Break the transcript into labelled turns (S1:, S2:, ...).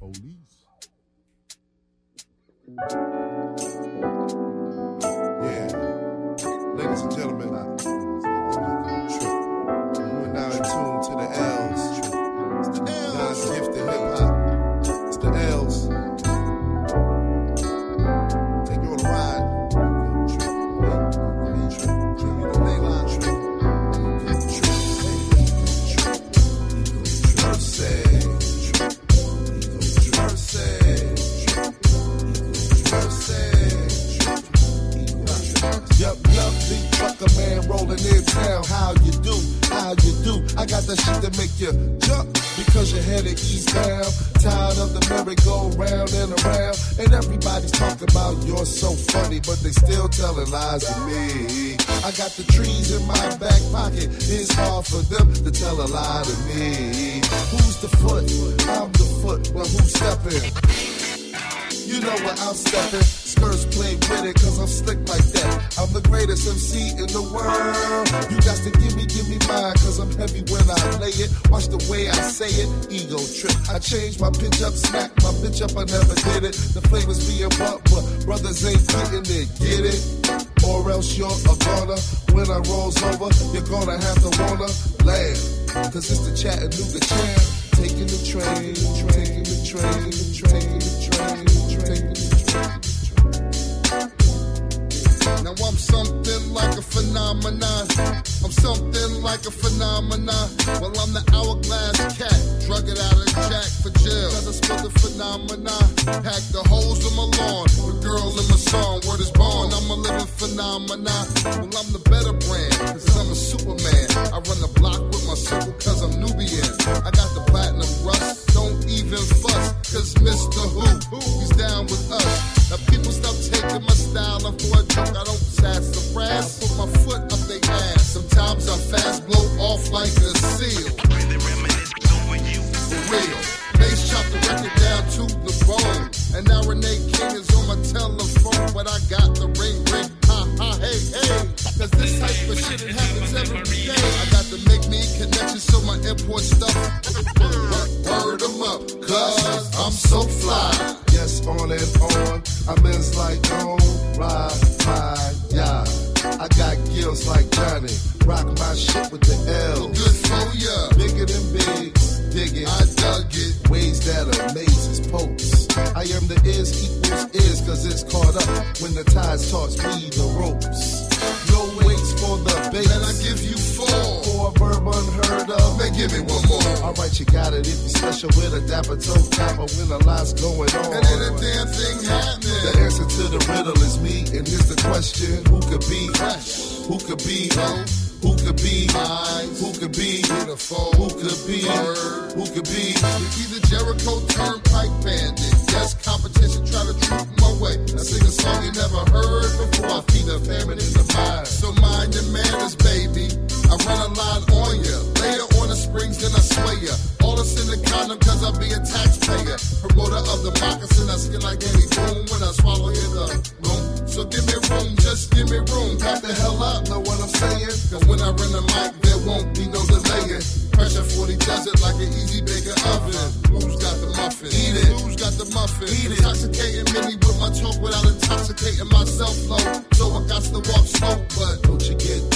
S1: Police.
S2: Yeah. Ladies and gentlemen, you are now in tune to the L's. It's the L's. Gifted hip hop. It's the L's. Take you on a ride. Man rolling in town, how you do? I got that shit to make you jump because you're headed eastbound. Tired of the merry-go-round and around, and everybody's talking about you're so funny, but they still telling lies to me. I got the trees in my back pocket. It's hard for them to tell a lie to me. Who's the foot? I'm the foot. Well, who's stepping? You know where I'm stepping. Skirts play with it, cause I'm slick like that. I'm the greatest MC in the world. You got to give me mine, cause I'm heavy when I lay it. Watch the way I say it, ego trip. I changed my pitch up, smack my bitch up, I never did it. The flavors being but brothers ain't getting it, get it? Or else you're a goner. When I rolls over, you're gonna have to wanna laugh. Cause it's the Chattanooga champ. Taking the train, taking the train, taking the train, taking the train. Now I'm something like a phenomenon. I'm something like a phenomenon. Well, I'm the hourglass cat. Drug it out of jack for jail. Cause I spilled the phenomenon. Hack the holes in my lawn. The girl in my song, word is born. I'm a living phenomenon. Well, I'm the better brand. Cause I'm a Superman. I run the block with my circle cause I'm Nubian. I got the platinum rust. Don't even fuss. Cause Mr. Who, he's down with us. Now people stop taking my style and for a joke I don't sassafras. I put my foot up their ass. Sometimes I fast blow off like a seal. For real. Bass chop the record down to the bone. And now Renee King is on my telephone. But I got the ring, ha ha, hey, hey. Cause this type of shit, it happens every day. I got to make me connections so my import stuff. Word them up, cause I'm so fly. Yes, on and on. I'm in like on, ride, yeah. I got gills like Johnny. Rock my shit with the L. Good for ya. Bigger than bigs. Dig it. I dug it. Ways that amazes pokes. I am the is equals is, cause it's caught up when the tides taught me the ropes. No waits for the bait. And I give you 4 for a verb unheard of. Then give me one more. Alright, you got it. If you're special with a dapper toe topper when a lot's going on. And then a damn thing happening. The answer to the riddle is me. And here's the question: who could be fresh? Who could be low? Who could be high? Who could be beautiful? Who could be bird? Who could be either Jericho Turnpike Bandit? Yes, competition try to troop my way. I sing a song you never heard before. I feed the famine in the mind. So mind your manners, baby. I run a line on ya. Later on the springs, then I sway ya. All this in the condom, cause I be a taxpayer. Promoter of the moccasin, I skin like Danny Boom when I swallow in the room. So give me room, just give me room. Back the hell up, know what I'm saying? Cause when I run the mic, there won't be no delaying. Pressure 40 does it like an easy baker oven. Who's got the muffin? Eat it. Who's got the muffin? Eat it. Intoxicating me with my talk without intoxicating myself, low. So I got to walk slow, but don't you get